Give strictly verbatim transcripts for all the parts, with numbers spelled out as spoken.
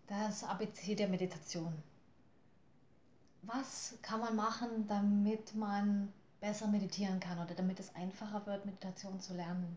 Das A B C der Meditation. Was kann man machen, damit man besser meditieren kann oder damit es einfacher wird, Meditation zu lernen?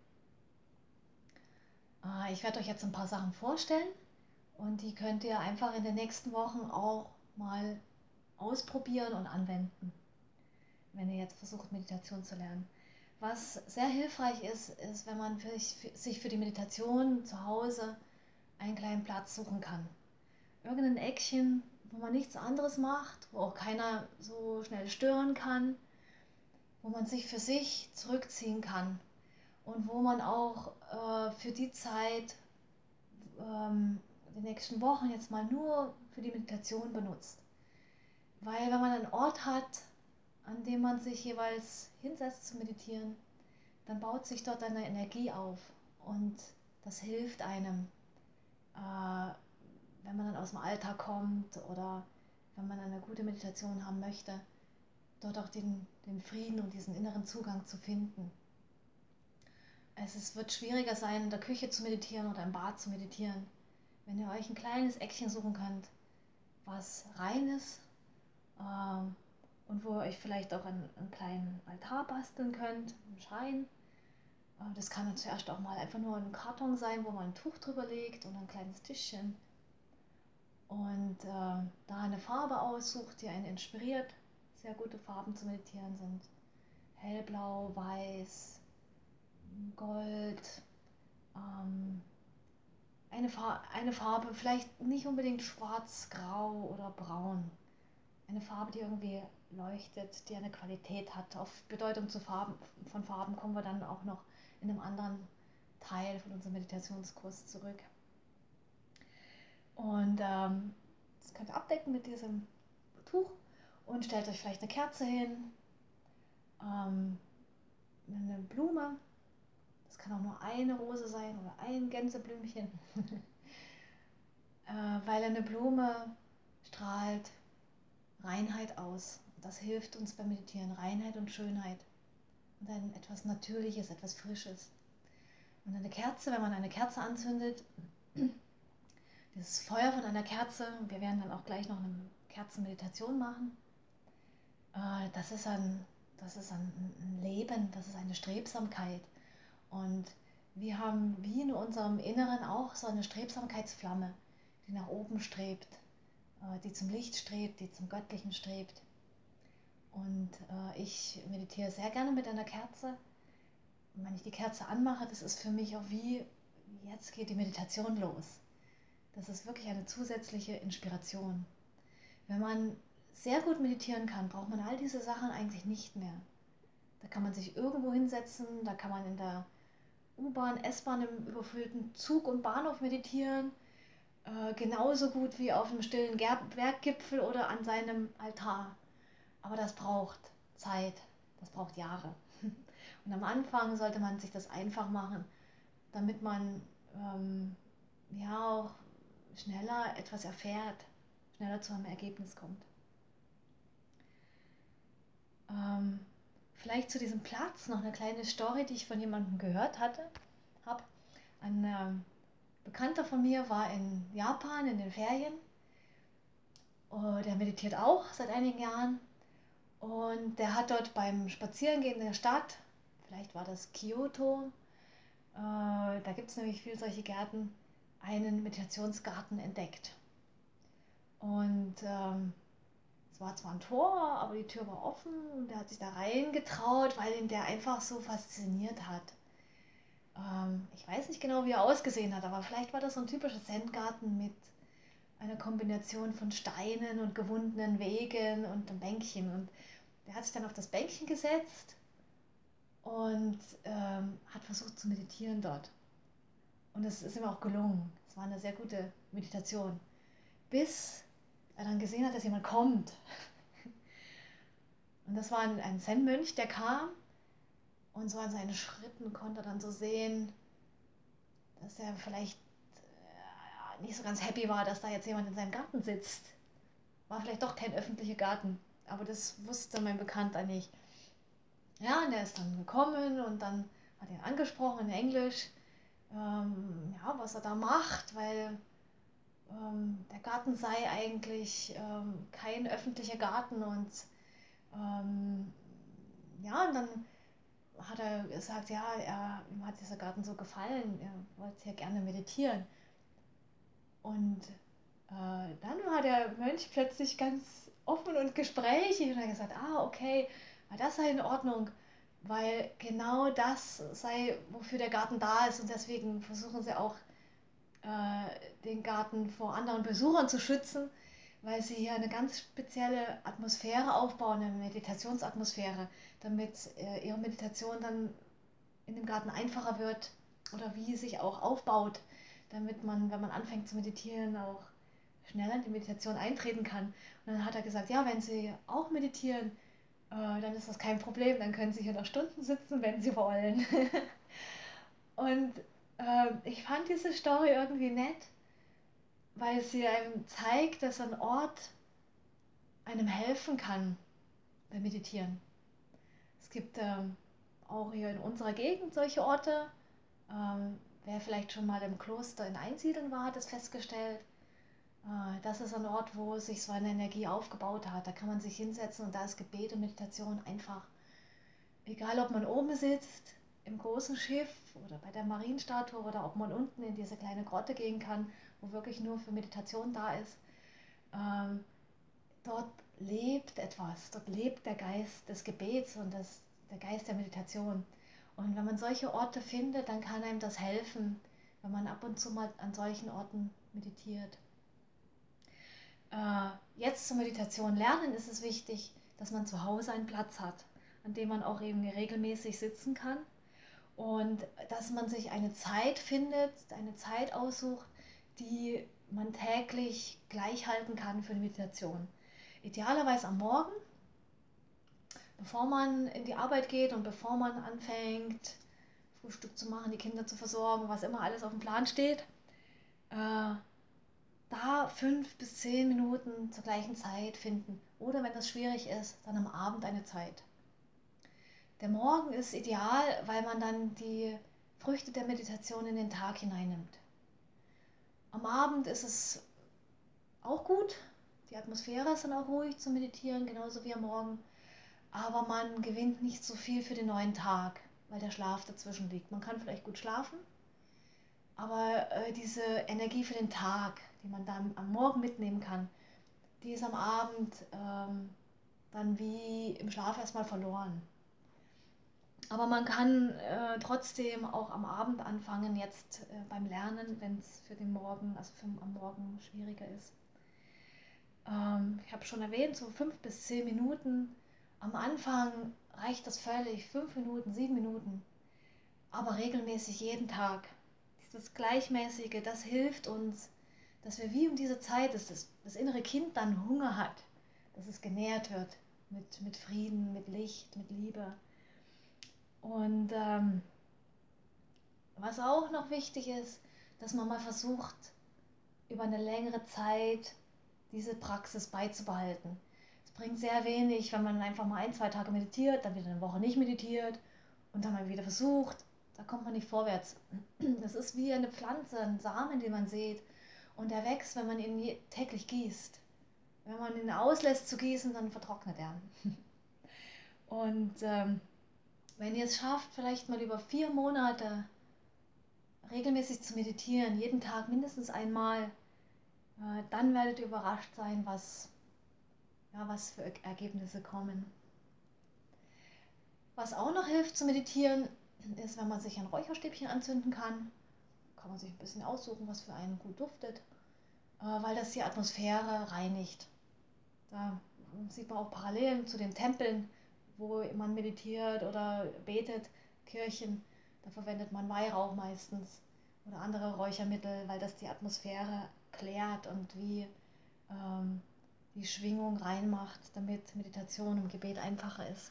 Äh, Ich werde euch jetzt ein paar Sachen vorstellen und die könnt ihr einfach in den nächsten Wochen auch mal ausprobieren und anwenden, wenn ihr jetzt versucht, Meditation zu lernen. Was sehr hilfreich ist, ist, wenn man sich für die Meditation zu Hause einen kleinen Platz suchen kann. Irgendein Eckchen, wo man nichts anderes macht, wo auch keiner so schnell stören kann, wo man sich für sich zurückziehen kann und wo man auch äh, für die Zeit, ähm, die nächsten Wochen jetzt mal nur für die Meditation benutzt. Weil wenn man einen Ort hat, an dem man sich jeweils hinsetzt zu meditieren, dann baut sich dort eine Energie auf und das hilft einem, äh, wenn man dann aus dem Alltag kommt oder wenn man eine gute Meditation haben möchte, dort auch den, den Frieden und diesen inneren Zugang zu finden. Es ist, wird schwieriger sein, in der Küche zu meditieren oder im Bad zu meditieren. Wenn ihr euch ein kleines Eckchen suchen könnt, was rein ist ähm, und wo ihr euch vielleicht auch einen, einen kleinen Altar basteln könnt, einen Schrein. Äh, das kann dann zuerst auch mal einfach nur ein Karton sein, wo man ein Tuch drüber legt und ein kleines Tischchen. Und äh, da eine Farbe aussucht, die einen inspiriert. Sehr gute Farben zu meditieren sind hellblau, weiß, Gold, ähm, eine, Far- eine Farbe, vielleicht nicht unbedingt schwarz, grau oder braun. Eine Farbe, die irgendwie leuchtet, die eine Qualität hat. Auf Bedeutung zu Farben, von Farben kommen wir dann auch noch in einem anderen Teil von unserem Meditationskurs zurück. Und ähm, das könnt ihr abdecken mit diesem Tuch und stellt euch vielleicht eine Kerze hin, ähm, eine Blume. Das kann auch nur eine Rose sein oder ein Gänseblümchen. äh, weil eine Blume strahlt Reinheit aus. Das hilft uns beim Meditieren. Reinheit und Schönheit. Und ein etwas Natürliches, etwas Frisches. Und eine Kerze, wenn man eine Kerze anzündet, dieses Feuer von einer Kerze, wir werden dann auch gleich noch eine Kerzenmeditation machen, äh, das ist ein, das ist ein, ein Leben, das ist eine Strebsamkeit. Und wir haben wie in unserem Inneren auch so eine Strebsamkeitsflamme, die nach oben strebt, äh, die zum Licht strebt, die zum Göttlichen strebt. Und äh, ich meditiere sehr gerne mit einer Kerze. Und wenn ich die Kerze anmache, das ist für mich auch wie, jetzt geht die Meditation los. Das ist wirklich eine zusätzliche Inspiration. Wenn man sehr gut meditieren kann, braucht man all diese Sachen eigentlich nicht mehr. Da kann man sich irgendwo hinsetzen, da kann man in der U-Bahn, S-Bahn im überfüllten Zug und Bahnhof meditieren. Äh, genauso gut wie auf einem stillen Berggipfel oder an seinem Altar. Aber das braucht Zeit, das braucht Jahre. Und am Anfang sollte man sich das einfach machen, damit man ähm, ja auch schneller etwas erfährt, schneller zu einem Ergebnis kommt. Ähm, vielleicht zu diesem Platz noch eine kleine Story, die ich von jemandem gehört hatte, habe. Ein ähm, Bekannter von mir war in Japan in den Ferien. Oh, der meditiert auch seit einigen Jahren. Und der hat dort beim Spazierengehen in der Stadt, vielleicht war das Kyoto, äh, da gibt es nämlich viele solche Gärten, einen Meditationsgarten entdeckt. Und ähm, es war zwar ein Tor, aber die Tür war offen und er hat sich da reingetraut, weil ihn der einfach so fasziniert hat. Ähm, ich weiß nicht genau, wie er ausgesehen hat, aber vielleicht war das so ein typischer Zen-Garten mit einer Kombination von Steinen und gewundenen Wegen und einem Bänkchen. Und der hat sich dann auf das Bänkchen gesetzt und ähm, hat versucht zu meditieren dort. Und es ist ihm auch gelungen. Es war eine sehr gute Meditation. Bis er dann gesehen hat, dass jemand kommt. Und das war ein, ein Zen-Mönch, der kam. Und so an seinen Schritten konnte er dann so sehen, dass er vielleicht äh, nicht so ganz happy war, dass da jetzt jemand in seinem Garten sitzt. War vielleicht doch kein öffentlicher Garten. Aber das wusste mein Bekannter nicht. Ja, und er ist dann gekommen und dann hat ihn angesprochen in Englisch, ähm, ja, was er da macht, weil ähm, der Garten sei eigentlich ähm, kein öffentlicher Garten und ähm, ja, und dann hat er gesagt, ja, er, ihm hat dieser Garten so gefallen, er wollte hier gerne meditieren. Und äh, dann war der Mönch plötzlich ganz offen und gesprächig und hat gesagt, ah, okay, das sei in Ordnung, weil genau das sei, wofür der Garten da ist und deswegen versuchen sie auch äh, den Garten vor anderen Besuchern zu schützen, weil sie hier eine ganz spezielle Atmosphäre aufbauen, eine Meditationsatmosphäre, damit äh, ihre Meditation dann in dem Garten einfacher wird oder wie sich auch aufbaut, damit man, wenn man anfängt zu meditieren, auch schneller in die Meditation eintreten kann. Und dann hat er gesagt, ja, wenn Sie auch meditieren, äh, dann ist das kein Problem, dann können Sie hier noch Stunden sitzen, wenn Sie wollen. Und äh, ich fand diese Story irgendwie nett, weil sie einem zeigt, dass ein Ort einem helfen kann beim Meditieren. Es gibt ähm, auch hier in unserer Gegend solche Orte. Ähm, wer vielleicht schon mal im Kloster in Einsiedeln war, hat es festgestellt. Äh, das ist ein Ort, wo sich so eine Energie aufgebaut hat. Da kann man sich hinsetzen und da ist Gebet und Meditation einfach, egal ob man oben sitzt, im großen Schiff oder bei der Marienstatue oder ob man unten in diese kleine Grotte gehen kann, wo wirklich nur für Meditation da ist. Ähm, dort lebt etwas, dort lebt der Geist des Gebets und das, der Geist der Meditation. Und wenn man solche Orte findet, dann kann einem das helfen, wenn man ab und zu mal an solchen Orten meditiert. Äh, jetzt zur Meditation lernen ist es wichtig, dass man zu Hause einen Platz hat, an dem man auch eben regelmäßig sitzen kann und dass man sich eine Zeit findet, eine Zeit aussucht, die man täglich gleich halten kann für die Meditation. Idealerweise am Morgen, bevor man in die Arbeit geht und bevor man anfängt, Frühstück zu machen, die Kinder zu versorgen, was immer alles auf dem Plan steht. Äh, da fünf bis zehn Minuten zur gleichen Zeit finden. Oder wenn das schwierig ist, dann am Abend eine Zeit. Der Morgen ist ideal, weil man dann die Früchte der Meditation in den Tag hineinnimmt. Am Abend ist es auch gut. Die Atmosphäre ist dann auch ruhig zu meditieren, genauso wie am Morgen. Aber man gewinnt nicht so viel für den neuen Tag, weil der Schlaf dazwischen liegt. Man kann vielleicht gut schlafen, aber äh, diese Energie für den Tag, die man dann am Morgen mitnehmen kann, die ist am Abend ähm, dann wie im Schlaf erstmal verloren. Aber man kann äh, trotzdem auch am Abend anfangen, jetzt äh, beim Lernen, wenn es für den Morgen, also für am Morgen schwieriger ist. Ähm, ich habe schon erwähnt, so fünf bis zehn Minuten. Am Anfang reicht das völlig, fünf Minuten, sieben Minuten. Aber regelmäßig jeden Tag. Dieses Gleichmäßige, das hilft uns, dass wir wie um diese Zeit, dass das, das innere Kind dann Hunger hat, dass es genährt wird mit, mit Frieden, mit Licht, mit Liebe. Und ähm, was auch noch wichtig ist, dass man mal versucht, über eine längere Zeit diese Praxis beizubehalten. Es bringt sehr wenig, wenn man einfach mal ein, zwei Tage meditiert, dann wieder eine Woche nicht meditiert und dann mal wieder versucht. Da kommt man nicht vorwärts. Das ist wie eine Pflanze, ein Samen, den man sät. Und der wächst, wenn man ihn täglich gießt. Wenn man ihn auslässt zu gießen, dann vertrocknet er. Und ähm, wenn ihr es schafft, vielleicht mal über vier Monate regelmäßig zu meditieren, jeden Tag mindestens einmal, äh, dann werdet ihr überrascht sein, was, ja, was für Ergebnisse kommen. Was auch noch hilft zu meditieren, ist, wenn man sich ein Räucherstäbchen anzünden kann. Kann man sich ein bisschen aussuchen, was für einen gut duftet, äh, weil das die Atmosphäre reinigt. Da sieht man auch Parallelen zu den Tempeln, wo man meditiert oder betet, Kirchen. Da verwendet man Weihrauch meistens oder andere Räuchermittel, weil das die Atmosphäre klärt und wie ähm, die Schwingung reinmacht, damit Meditation und Gebet einfacher ist.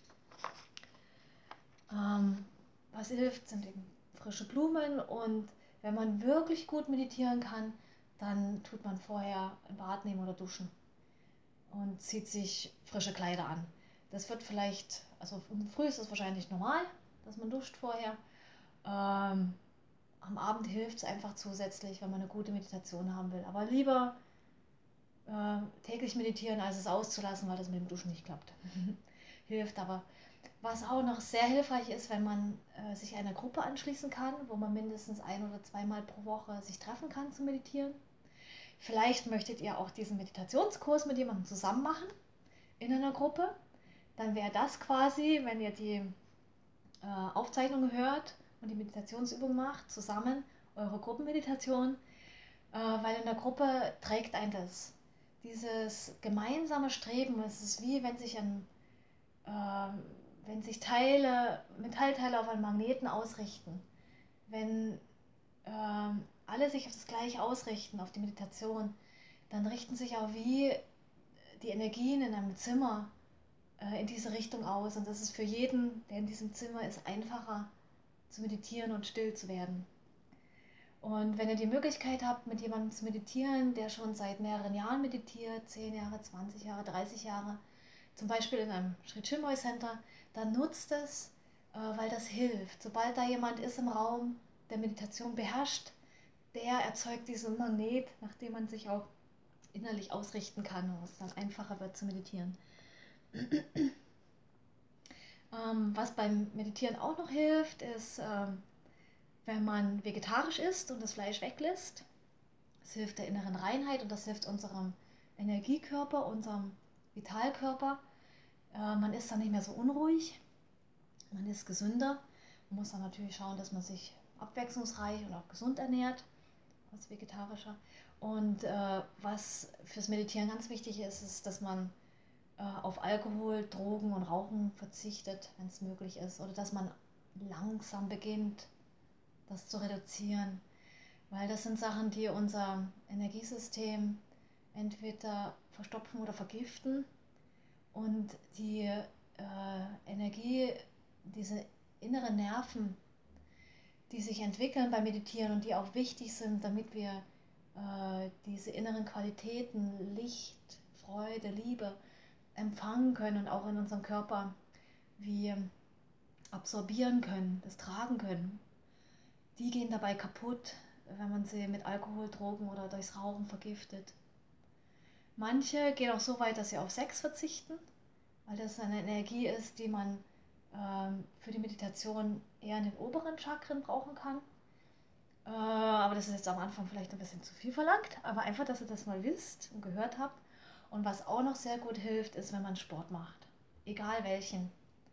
Ähm, was hilft, sind eben frische Blumen und wenn man wirklich gut meditieren kann, dann tut man vorher ein Bad nehmen oder duschen und zieht sich frische Kleider an. Das wird vielleicht, also früh ist es wahrscheinlich normal, dass man duscht vorher, ähm, am Abend hilft es einfach zusätzlich, wenn man eine gute Meditation haben will. Aber lieber äh, täglich meditieren, als es auszulassen, weil das mit dem Duschen nicht klappt. Hilft aber. Was auch noch sehr hilfreich ist, wenn man äh, sich einer Gruppe anschließen kann, wo man mindestens ein- oder zweimal pro Woche sich treffen kann zu meditieren. Vielleicht möchtet ihr auch diesen Meditationskurs mit jemandem zusammen machen in einer Gruppe. Dann wäre das quasi, wenn ihr die äh, Aufzeichnung hört und die Meditationsübung macht, zusammen eure Gruppenmeditation, äh, weil in der Gruppe trägt ein das. Dieses gemeinsame Streben, es ist wie wenn sich ein äh, wenn sich Teile, Metallteile auf einen Magneten ausrichten, wenn ähm, alle sich auf das Gleiche ausrichten, auf die Meditation, dann richten sich auch wie die Energien in einem Zimmer äh, in diese Richtung aus. Und das ist für jeden, der in diesem Zimmer ist, einfacher zu meditieren und still zu werden. Und wenn ihr die Möglichkeit habt, mit jemandem zu meditieren, der schon seit mehreren Jahren meditiert, zehn Jahre, zwanzig Jahre, dreißig Jahre, zum Beispiel in einem Sri Chinmoy Center, dann nutzt es, äh, weil das hilft. Sobald da jemand ist im Raum, der Meditation beherrscht, der erzeugt diesen Magnet, nach dem man sich auch innerlich ausrichten kann, wo es dann einfacher wird zu meditieren. ähm, was beim Meditieren auch noch hilft, ist, ähm, wenn man vegetarisch isst und das Fleisch weglässt. Das hilft der inneren Reinheit und das hilft unserem Energiekörper, unserem Vitalkörper. Äh, man ist dann nicht mehr so unruhig, man ist gesünder. Man muss dann natürlich schauen, dass man sich abwechslungsreich und auch gesund ernährt, als Vegetarischer. Und äh, was fürs Meditieren ganz wichtig ist, ist, dass man äh, auf Alkohol, Drogen und Rauchen verzichtet, wenn es möglich ist. Oder dass man langsam beginnt, das zu reduzieren. Weil das sind Sachen, die unser Energiesystem entweder verstopfen oder vergiften. Und die äh, Energie, diese inneren Nerven, die sich entwickeln beim Meditieren und die auch wichtig sind, damit wir äh, diese inneren Qualitäten, Licht, Freude, Liebe empfangen können und auch in unserem Körper wie absorbieren können, das tragen können. Die gehen dabei kaputt, wenn man sie mit Alkohol, Drogen oder durchs Rauchen vergiftet. Manche gehen auch so weit, dass sie auf Sex verzichten, weil das eine Energie ist, die man ähm, für die Meditation eher in den oberen Chakren brauchen kann. Äh, aber das ist jetzt am Anfang vielleicht ein bisschen zu viel verlangt, aber einfach, dass ihr das mal wisst und gehört habt. Und was auch noch sehr gut hilft, ist, wenn man Sport macht. Egal welchen.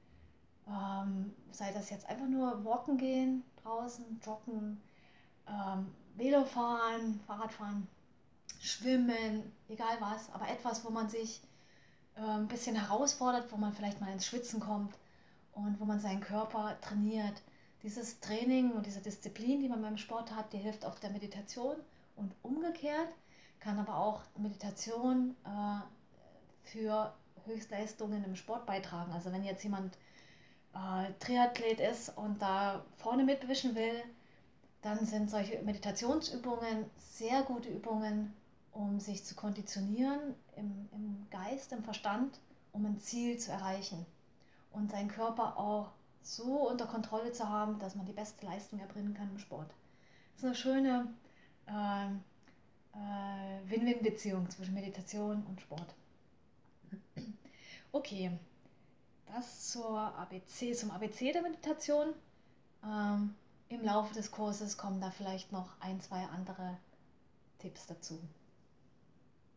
Ähm, sei das jetzt einfach nur walken gehen, draußen, joggen, ähm, Velo fahren, Fahrradfahren, schwimmen, egal was. Aber etwas, wo man sich äh, ein bisschen herausfordert, wo man vielleicht mal ins Schwitzen kommt und wo man seinen Körper trainiert. Dieses Training und diese Disziplin, die man beim Sport hat, die hilft auf der Meditation und umgekehrt kann aber auch Meditation äh, für Höchstleistungen im Sport beitragen. Also wenn jetzt jemand äh, Triathlet ist und da vorne mitwischen will, dann sind solche Meditationsübungen sehr gute Übungen, um sich zu konditionieren im, im Geist, im Verstand, um ein Ziel zu erreichen und seinen Körper auch so unter Kontrolle zu haben, dass man die beste Leistung erbringen kann im Sport. Das ist eine schöne äh, äh, Win-Win-Beziehung zwischen Meditation und Sport. Okay, das zur A B C, zum A B C der Meditation. Ähm, Im Laufe des Kurses kommen da vielleicht noch ein, zwei andere Tipps dazu.